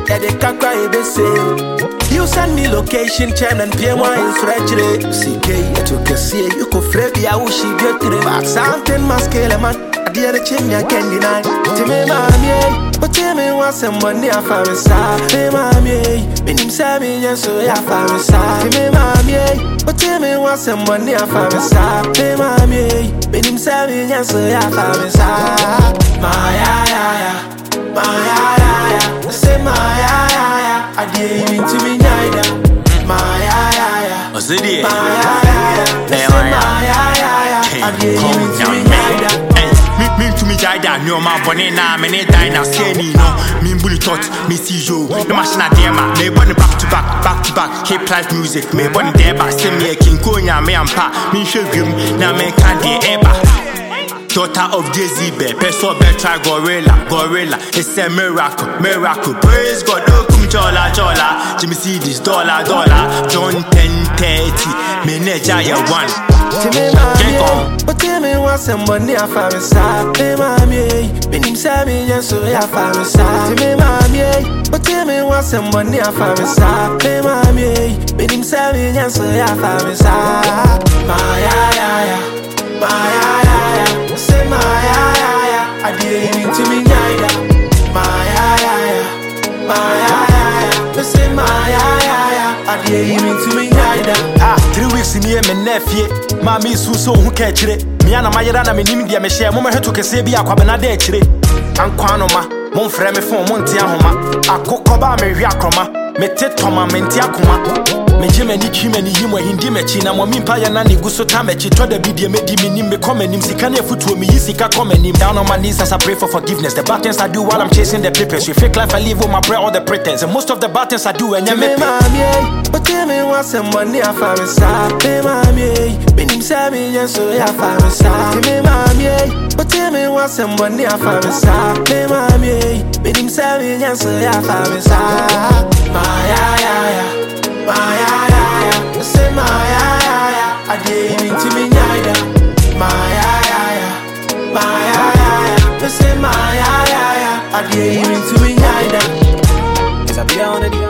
yeah they can't cry be say. You send me location, chain and PMY in stretch. CK, I took a see you could free I wish you get to the back. Something masculine man, I did a chimney I can't deny. Timmy mammy, but Timmy was some money I found inside. Timmy mammy, when him say me, yes, so I found inside. Timmy mammy, but Timmy was some money I found inside. Timmy mammy, when him say me, yes, so I found inside. My say my I didn't mean to be neither. My what's it here? I didn't mean to be neither. Me to me jaida no ma bone na me ne dine say ni no me bully tot me see yo no machine adema me born back to back hip life music me born there ba say me king konya me ampa me hwedwum na me can dey eba. Daughter of Jezebel, person better gorilla. It's a miracle. Praise God, don't come chola. Jimmy see this dollar. John 10:30, me neja ya one. But tell me what's some money I found inside. Hey, mommy, when him say me, yes, so I found inside. Hey, mommy, but tell me what's some money I found inside. Hey, mommy, when him say me, yes, so I found inside. Say my I didn't mean to be neither. Say my I didn't mean to be neither. 3 weeks in here, me nephew, mommy so who catch it. Me and my yara, me name dia me share, mama had to say be a quabana de chire. And quanoma, mon frère me for Montia Homa, a cocoba me riacroma, me tetoma mentiacoma. Me jimmy chimney him when he machine and me paya nani guso tamechi to the video me dimini me comment him sikane foot to me yisika comment him down on my knees as I pray for forgiveness. The bad things I do while I'm chasing the papers. You fake life I live with my prayer all the pretense. And most of the bad things I do and you me but tell me what's some money I found inside. Hey mommy, when him say me yes so I found inside. Hey mommy, but tell me what's some money I found inside. Hey mommy, when him say me yes so I found inside. Say my I didn't mean to be neither. Say my I didn't mean to be neither. 'Cause I be on the